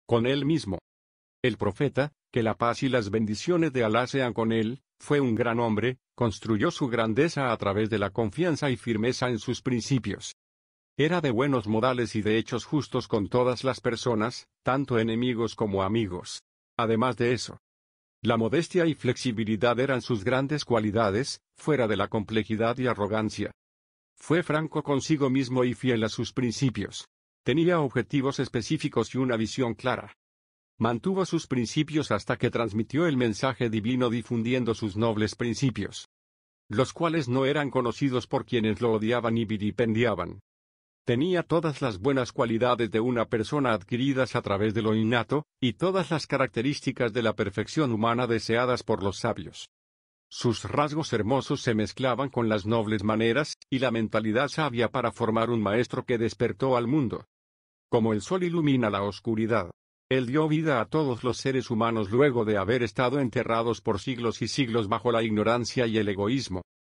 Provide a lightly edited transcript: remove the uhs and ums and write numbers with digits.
con él mismo. El profeta, que la paz y las bendiciones de Alá sean con él, fue un gran hombre, construyó su grandeza a través de la confianza y firmeza en sus principios. Era de buenos modales y de hechos justos con todas las personas, tanto enemigos como amigos. Además de eso, la modestia y flexibilidad eran sus grandes cualidades, fuera de la complejidad y arrogancia. Fue franco consigo mismo y fiel a sus principios. Tenía objetivos específicos y una visión clara. Mantuvo sus principios hasta que transmitió el mensaje divino difundiendo sus nobles principios, los cuales no eran conocidos por quienes lo odiaban y vilipendiaban. Tenía todas las buenas cualidades de una persona adquiridas a través de lo innato, y todas las características de la perfección humana deseadas por los sabios. Sus rasgos hermosos se mezclaban con las nobles maneras, y la mentalidad sabia para formar un maestro que despertó al mundo. Como el sol ilumina la oscuridad, él dio vida a todos los seres humanos luego de haber estado enterrados por siglos y siglos bajo la ignorancia y el egoísmo.